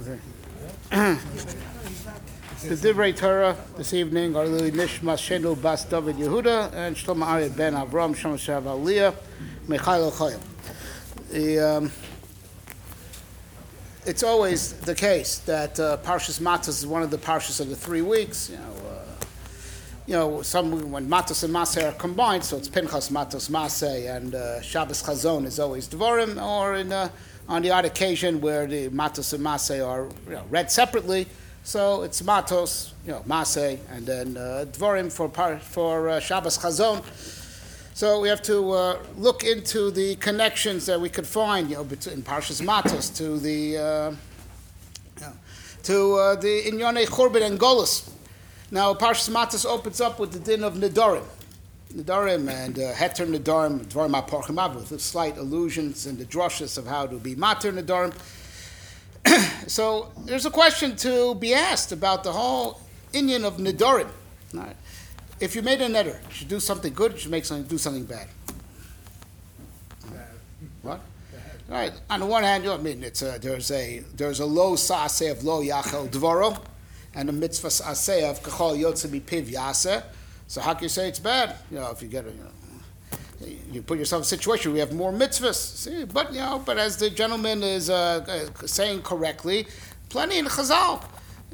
The Divrei Torah this evening are Lili Nishmas Shenu Bas David Yehuda and Shlomo Aryeh Ben Avram Shlomo Shav Aliyah Michael Chayil. It's always the case that Parshas Matos is one of the Parshas of the 3 weeks. Some when Matos and Maseh are combined, so it's Pinchas, Matos, Maseh, and Shabbos Chazon is always Dvorim, or on the odd occasion where the Matos and Maseh are read separately, so it's Matos, Maseh, and then Dvorim for Shabbos Chazon. So we have to look into the connections that we could find, between Parshas Matos to the Inyonei Churban and Golus. Now, Parshas Matos opens up with the din of Nedarim. Nedarim and Heter Nedarim, Dvarim HaPorchim Av, with slight allusions in the drushes of how to be Mater Nedarim. So there's a question to be asked about the whole inyan of Nedarim. Right. If you made a neder, you should do something good, you should do something bad. What? Right. On the one hand, there's a low sa'aseh of lo yachel dvoro, and a mitzvah aseh of kachol yotze mipiv yaseh. So how can you say it's bad? If you get you put yourself in a situation where you have more mitzvahs. See, but as the gentleman is saying correctly, plenty in Chazal.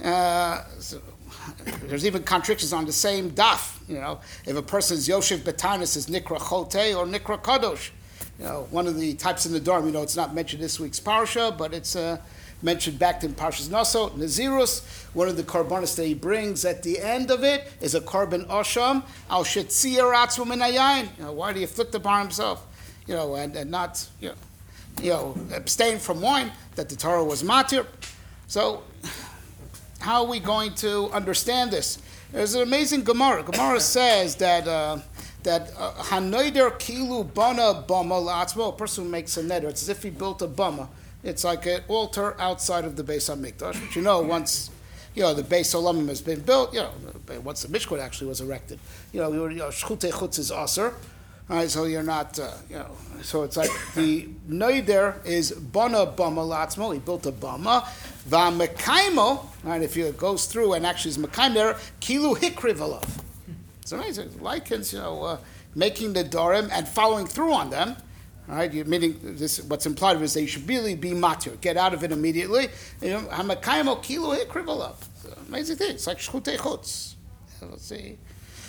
There's even contradictions on the same daf. If a person's Yoshev Betanis is Nikra Chote or Nikra Kadosh. One of the types in the Dharm, it's not mentioned this week's Parsha, but it's mentioned back in Parshas Naso, Nazirus. One of the korbanos that he brings at the end of it is a korban osham, al shetzir atzmu min hayayin. Why do you afflict upon himself? And not, abstain from wine, that the Torah was matir. So, how are we going to understand this? There's an amazing Gemara. Gemara says that hanoider kilu bana bama la'atzmo, a person who makes a neder, it's as if he built a bama. It's like an altar outside of the Beis HaMikdash. But once the Beis Olamim has been built, once the Mishkan actually was erected, Shchutei Chutz is aser. Right, so you're not, so it's like the Noider is Bana Bama Latzmo, he built a Bama, Va Mekaimo, right, if it goes through and actually is Mekaim there, Kilu Hikriv Alav. It's amazing, likens, making the Dorim and following through on them, right, meaning this, what's implied is they should really be matir, get out of it immediately, Hamekaimo Kilu Hikriv Alav. It's an amazing thing, it's like Shchutei Chutz. Let's see.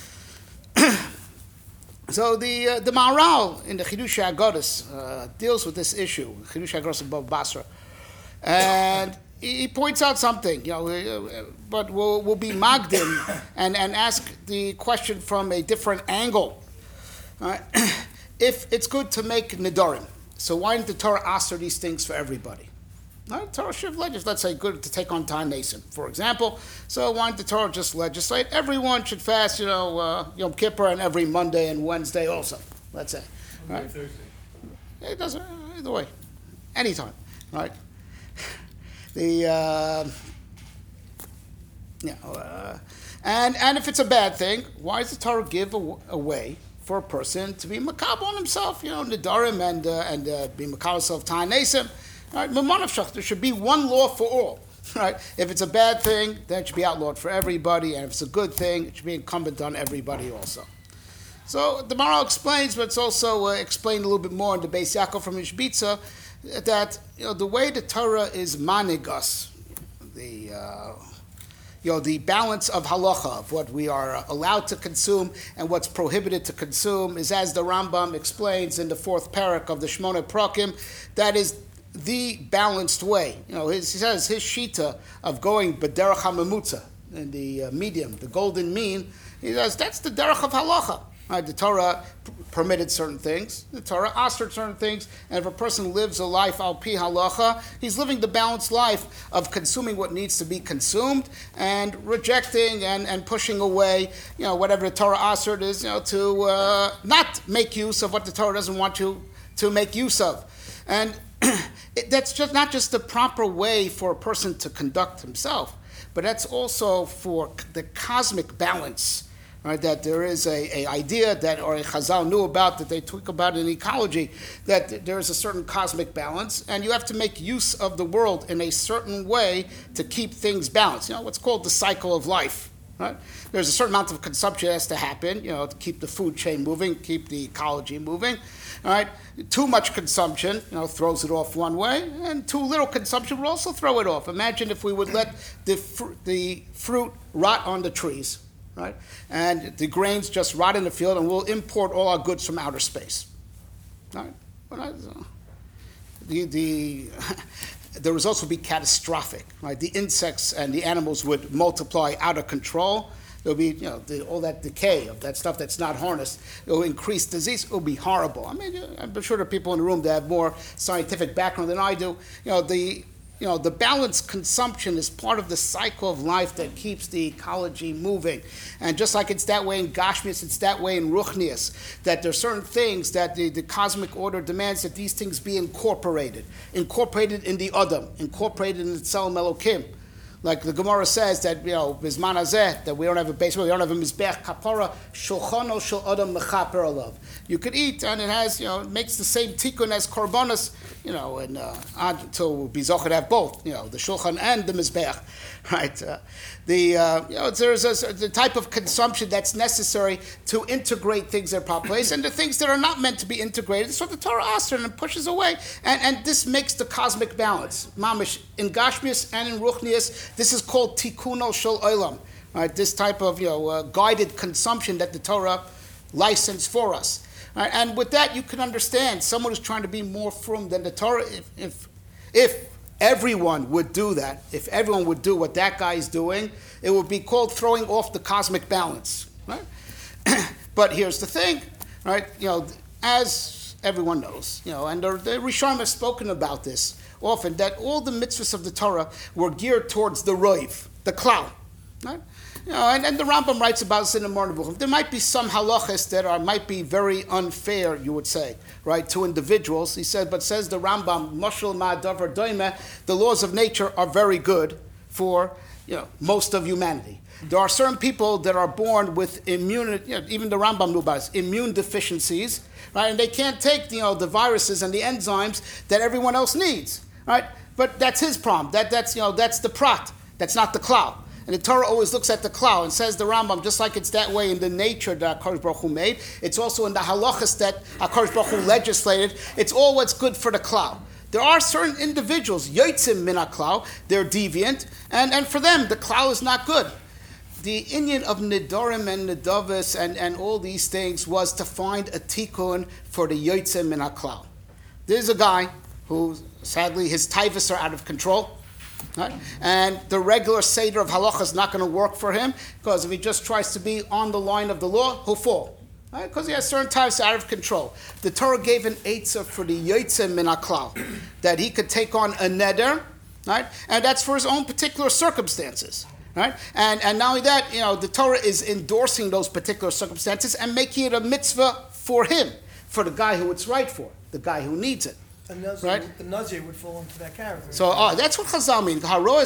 So the Maharal in the Chidushei Agodos deals with this issue, Chidushei Agodos of Bava Basra, and he points out something, but we'll be magdim and ask the question from a different angle. If it's good to make nedarim, so why didn't the Torah ask these things for everybody? Torah should legislate, let's say, good to take on Tan Nason, for example. So why didn't the Torah just legislate? Everyone should fast, Yom Kippur and every Monday and Wednesday also, let's say. Right? Thursday. It doesn't, either way. Anytime, right? And if it's a bad thing, why does the Torah give a way for a person to be makabel on himself, nedarim and be makabel himself Tan Nason? Right, there should be one law for all. Right? If it's a bad thing, then it should be outlawed for everybody, and if it's a good thing, it should be incumbent on everybody also. So the Maharal explains, but it's also explained a little bit more in the Beis Yaakov from Ishbitza, that the way the Torah is manigas, the balance of halacha, of what we are allowed to consume and what's prohibited to consume, is as the Rambam explains in the 4th parak of the Shmona Prakim, that is the balanced way. He says his shita of going b'derech hamemutza, in the medium, the golden mean, he says that's the derech of halacha. Right, the Torah permitted certain things, the Torah asked certain things, and if a person lives a life al pi halacha, he's living the balanced life of consuming what needs to be consumed and rejecting and pushing away, whatever the Torah asked is, to not make use of what the Torah doesn't want you to make use of. And that's just not just the proper way for a person to conduct himself, but that's also for the cosmic balance right? That there is a idea that, or a Chazal knew about, that they talk about in ecology, that there is a certain cosmic balance, and you have to make use of the world in a certain way to keep things balanced. What's called the cycle of life. Right? There's a certain amount of consumption that has to happen, to keep the food chain moving, keep the ecology moving. All right? Too much consumption, throws it off one way, and too little consumption would also throw it off. Imagine if we would let the fruit rot on the trees, right? And the grains just rot in the field, and we'll import all our goods from outer space. All right? The results would be catastrophic, right? The insects and the animals would multiply out of control. There'll be, all that decay of that stuff that's not harnessed. It will increase disease. It will be horrible. I mean, I'm sure there are people in the room that have more scientific background than I do. The balanced consumption is part of the cycle of life that keeps the ecology moving. And just like it's that way in Gashmias, it's that way in Ruchnias, that there are certain things that the cosmic order demands that these things be incorporated in the Adam, incorporated in the Tzelem Elokim. Like the Gemara says that, Bizman Hazeh, that we don't have a base, we don't have a Mizbech Kapara, Shulchano Shel Adam Mechaper Alav. You could eat, and it has, it makes the same tikkun as Korbanos, and until we zocher to have both, the Shulchan and the Mizbech, right? There's the type of consumption that's necessary to integrate things in a proper place, and the things that are not meant to be integrated, that's what the Torah asks and pushes away, and this makes the cosmic balance. Mamish, in Gashmias and in Ruchnias, this is called Tikkuno Shel Olam, right? This type of guided consumption that the Torah licensed for us. Right? And with that, you can understand someone who's trying to be more frum than the Torah. If everyone would do that, if everyone would do what that guy is doing, it would be called throwing off the cosmic balance. Right? But here's the thing, right? As everyone knows, and the Rishonim have spoken about this often, that all the mitzvahs of the Torah were geared towards the roiv, the klal. Right? And the Rambam writes about this in the Moreh Nevuchim. There might be some halachas that might be very unfair, you would say, right, to individuals. He said, but says the Rambam, Moshel Ma'adavar Doime, the laws of nature are very good for most of humanity. There are certain people that are born with immunity, even the Rambam knew about it, immune deficiencies, right, and they can't take the viruses and the enzymes that everyone else needs, right? But that's his problem. That's the prat. That's not the klal. And the Torah always looks at the klal and says the Rambam, just like it's that way in the nature that HaKadosh Baruch Hu made, it's also in the halachas that HaKadosh Baruch Hu legislated. It's all what's good for the klal. There are certain individuals, yotzim min klal, they're deviant, and for them the klal is not good. The inyan of Nidorim and Nidavis and all these things was to find a tikkun for the yotzim min klal. There's a guy who, sadly, his taivas are out of control. Right? And the regular Seder of halacha is not going to work for him, because if he just tries to be on the line of the law, he'll fall. Right? Because he has certain times out of control. The Torah gave an eitzah for the yotzim min klal, that he could take on a neder, right? And that's for his own particular circumstances. Right? And not only that, the Torah is endorsing those particular circumstances and making it a mitzvah for him, for the guy who it's right for, the guy who needs it. Right? The Nazir would fall into that category. So that's what Chazal means.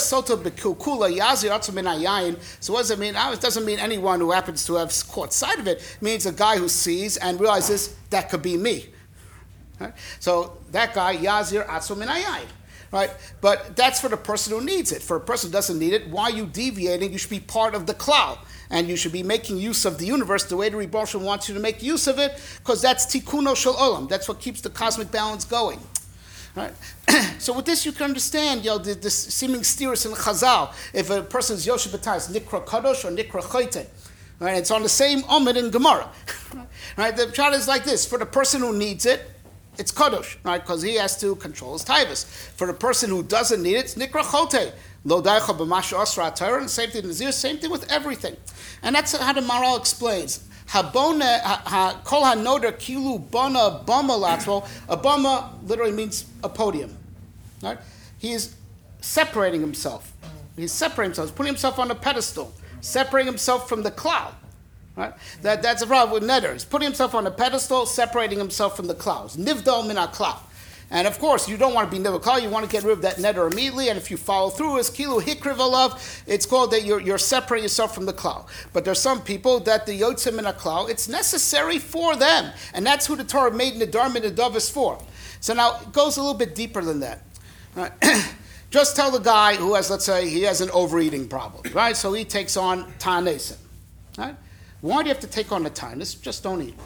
So what does it mean? It doesn't mean anyone who happens to have caught sight of it. It means a guy who sees and realizes that could be me. Right? So that guy, Yazir Atzu Min Hayayin. Right? But that's for the person who needs it. For a person who doesn't need it, why are you deviating? You should be part of the klal. And you should be making use of the universe the way the Rebbe Shalom wants you to make use of it, because that's tikkuno shel olam. That's what keeps the cosmic balance going. Right? So with this you can understand, the seeming steers in Chazal. If a person's Yoshe B'Tais, Nikra Kadosh or Nikra Chayte. Right? It's on the same Omid in Gemara. Right? The pshat is like this. For the person who needs it, it's Kadosh, right? Because he has to control his taivas. For the person who doesn't need it, it's Nikra Chote. Lo daicha b'masha asra Torah, and same thing in Nazir, same thing with everything. And that's how the Maharal explains. Habona kol hanoder kilu bona bama latzmo. A bama literally means a podium, right? He is separating himself. He's separating himself. He's putting himself on a pedestal, separating himself from the cloud. Right? That's a problem with neder. He's putting himself on a pedestal, separating himself from the clouds. Nivdal min cloud. And of course, you don't want to be nivakal. You want to get rid of that neder immediately. And if you follow through, as kilu hikriv alav, it's called that you're separating yourself from the klal. But there's some people that the yotzim in a klal, it's necessary for them, and that's who the Torah made nedarim and nedavis for. So now it goes a little bit deeper than that. Right? Just tell the guy who has, let's say, he has an overeating problem, right? So he takes on ta'anesim, right? Why do you have to take on the ta'anis? Just don't eat.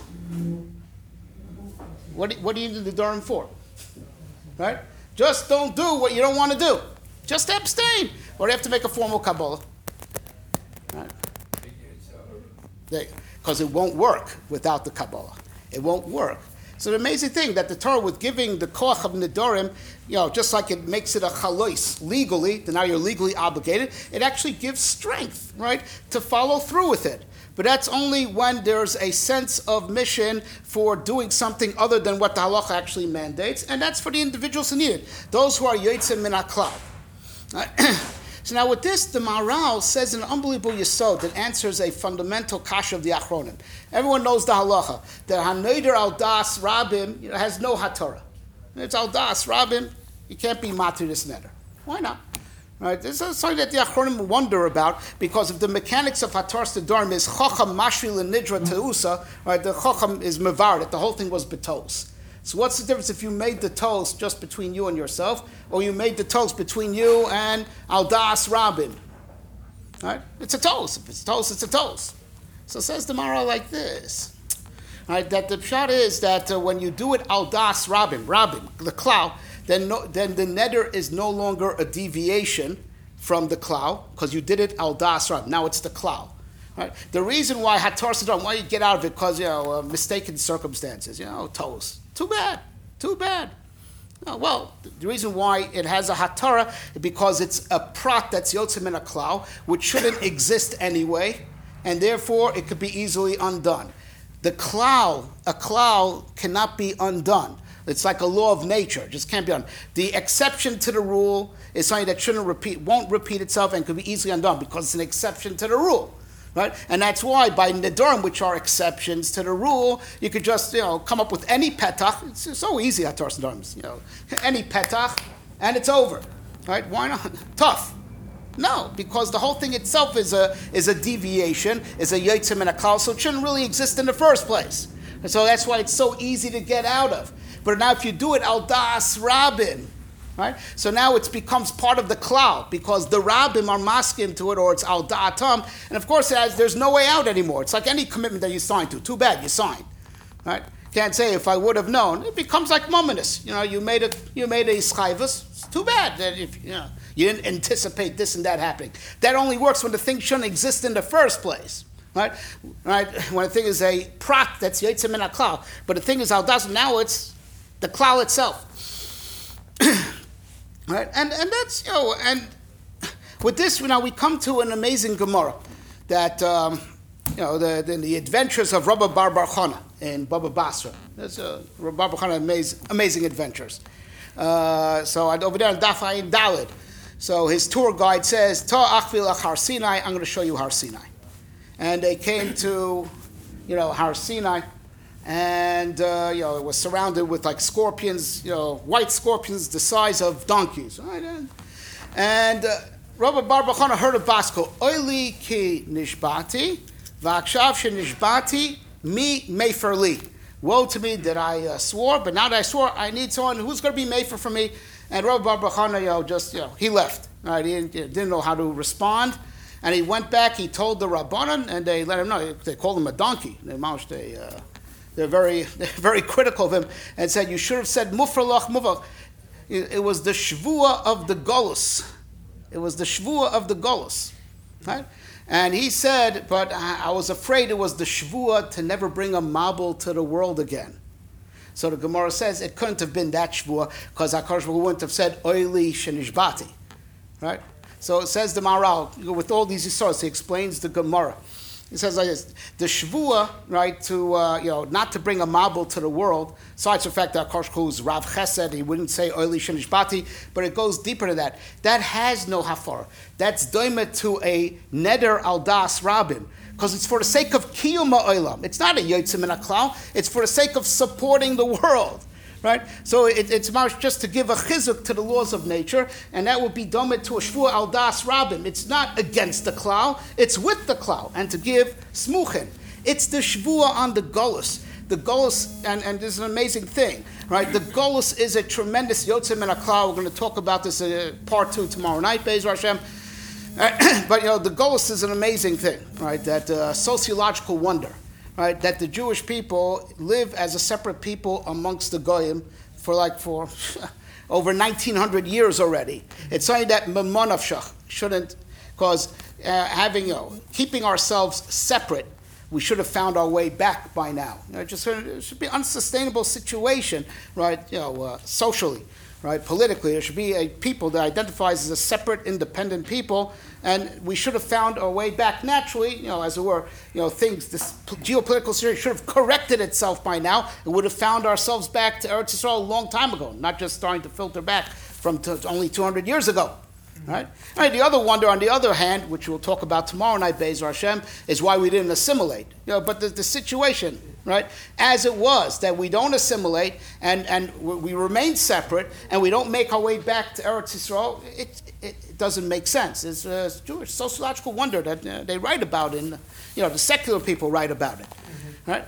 What do you need the nedarim for? Right? Just don't do what you don't want to do. Just abstain. Or do you have to make a formal Kabbalah? Right? Because it won't work without the Kabbalah. It won't work. So the amazing thing that the Torah, with giving the koach of nedarim, just like it makes it a chalois legally, then now you're legally obligated, it actually gives strength, right, to follow through with it. But that's only when there's a sense of mission for doing something other than what the halacha actually mandates, and that's for the individuals who need it, those who are yotzim min haklal. So now with this, the Maharal says an unbelievable yesod that answers a fundamental kasha of the Achronim. Everyone knows the halacha, that haneder al das rabim has no hatorah. It's al das rabim, you can't be matu this neder. Why not? Right? This is something that the Achronim wonder about, because if the mechanics of Hataras Nedarim is Chacham Mashri L'Nidra Teusa, right, the Chacham is Mevar, that the whole thing was betos. So what's the difference if you made the toast just between you and yourself, or you made the toast between you and Al Das Rabin? Right? It's a toast. If it's a toast, it's a toast. So says the Maharal like this. Right, that the pshat is that when you do it Al Das Rabin, the klal, then the neder is no longer a deviation from the klal, because you did it Al Das Rabin. Now it's the klal. Right? The reason why Hataras Nedarim, why you get out of it, because mistaken circumstances, toast. Too bad. No, well, the reason why it has a hatara is because it's a prat that's yotzim in a klal, which shouldn't exist anyway, and therefore it could be easily undone. A klal cannot be undone. It's like a law of nature, it just can't be done. The exception to the rule is something that won't repeat itself and could be easily undone because it's an exception to the rule. Right? And that's why by nedarim, which are exceptions to the rule, you could just come up with any petach. It's so easy at Hataras Nedarim, any petach, and it's over. Right? Why not? Tough. No, because the whole thing itself is a deviation, is a yotzim and a klal, so it shouldn't really exist in the first place. And so that's why it's so easy to get out of. But now if you do it al das rabin, right? So now it becomes part of the klal because the rabbim are masking to it, or it's al da'atam, and of course there's no way out anymore. It's like any commitment that you sign to. Too bad you signed, right? Can't say if I would have known. It becomes like mominus. You made a schayvus. It's too bad that if you didn't anticipate this and that happening. That only works when the thing shouldn't exist in the first place. Right? When a thing is a prat that's yotzim min haklal, but the thing is al das, now it's the klal itself. Right, and that's and with this now we come to an amazing Gemara that the adventures of Rabbi Bar Bar Chana in Baba Basra. There's Rabbi Bar Bar Chana amazing adventures. So over there in Daf Ayin Daled. So his tour guide says, "Ta achvil Har Sinai." I'm going to show you Har Sinai, and they came to Har Sinai. And it was surrounded with like scorpions, white scorpions the size of donkeys. Right? And Rabbi Bar Bar Chana heard a basko, Oili ki nishbati, v'akshav she nishbati, mi mefer li. Woe to me that I swore, but now that I swore, I need someone who's going to be mefer for me. And Rabbi Bar Bar Chana, he left. Right? He didn't know how to respond. And he went back, he told the Rabbanan, and they let him know. They called him a donkey. They're very critical of him and said, you should have said mufralach mufrach. It was the shvua of the golus. It was the shvua of the golus. Right? And he said, but I was afraid it was the shvua to never bring a mabul to the world again. So the Gemara says it couldn't have been that shvua because HaKadosh Baruch Hu wouldn't have said oili shenishbati. Right? So it says the Maharal, with all these yisoros, he explains the Gemara. He says like this: the shvua, right, to not to bring a mabul to the world. Besides the fact that HaKadosh Baruch Hu is Rav Chesed, he wouldn't say oili shenishbati, but it goes deeper than that. That has no hafar. That's doimet to a neder al das rabim, because it's for the sake of kiyum ha'olam. It's not a yotzim min haklal. It's for the sake of supporting the world. right? So it's just to give a chizuk to the laws of nature, and that would be domed to a shvua al das rabim. It's not against the klal, it's with the klal, and to give smuchin. It's the shvua on the golus. The golus, and this is an amazing thing, right? The golus is a tremendous yotzei min haklal. We're going to talk about this in part 2 tomorrow night, Be'ez Hashem. But the golus is an amazing thing, right? That sociological wonder, right? That the Jewish people live as a separate people amongst the goyim for over 1900 years already. It's something that Mamonavshach shouldn't, because keeping ourselves separate, we should have found our way back by now. It should be an unsustainable situation, right? Socially, right? Politically, there should be a people that identifies as a separate, independent people, and we should have found our way back naturally. As it were, this geopolitical situation should have corrected itself by now, and would have found ourselves back to Eretz Yisrael a long time ago, not just starting to filter back from only 200 years ago. Right? The other wonder, on the other hand, which we'll talk about tomorrow night, Be'ez Hashem, is why we didn't assimilate. But the situation, right, as it was, that we don't assimilate and we remain separate and we don't make our way back to Eretz Yisrael, it doesn't make sense. It's a Jewish sociological wonder that they write about, the secular people write about it, right?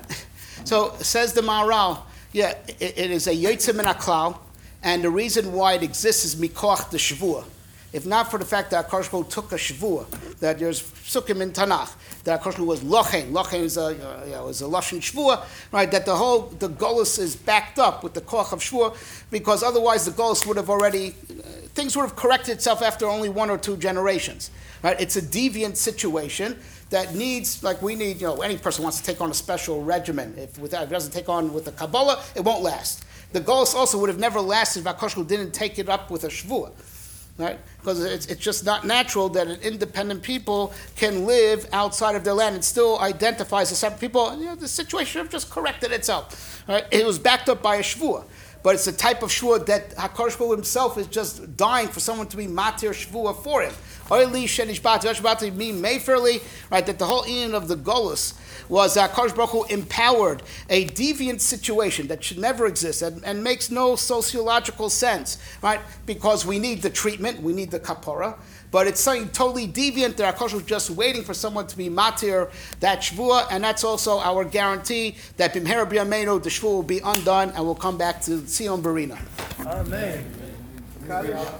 So says the Maharal, it is a yotzei min haklal, and the reason why it exists is mikoach the shvua. If not for the fact that HaKadosh Baruch Hu took a shvua, that there's psukim in Tanakh, that HaKadosh Baruch Hu was lochen. Lochen is a lashon shvua, right? That the golus is backed up with the koach of shvua, because otherwise the golus would have already, things would have corrected itself after only 1 or 2 generations, right? It's a deviant situation that needs, like we need, any person wants to take on a special regimen. If it doesn't take on with the Kabbalah, it won't last. The golus also would have never lasted if HaKadosh Baruch Hu didn't take it up with a shvua. Right? Because it's just not natural that an independent people can live outside of their land and still identify as a separate people. The situation should have just corrected itself. Right? It was backed up by a shvua, but it's a type of shvua that HaKadosh Baruch Hu himself is just dying for someone to be matir shvua for him. Oili shenishbat v'shbat mean mayfairly, right? That the whole meaning of the golus was that HaKadosh Baruch Hu empowered a deviant situation that should never exist and makes no sociological sense, right? Because we need the treatment, we need the kapara, but it's something totally deviant that HaKadosh Baruch Hu is just waiting for someone to be matir that shvua, and that's also our guarantee that b'mhera b'yameinu the shvua will be undone and we'll come back to Tzion Barina. Amen.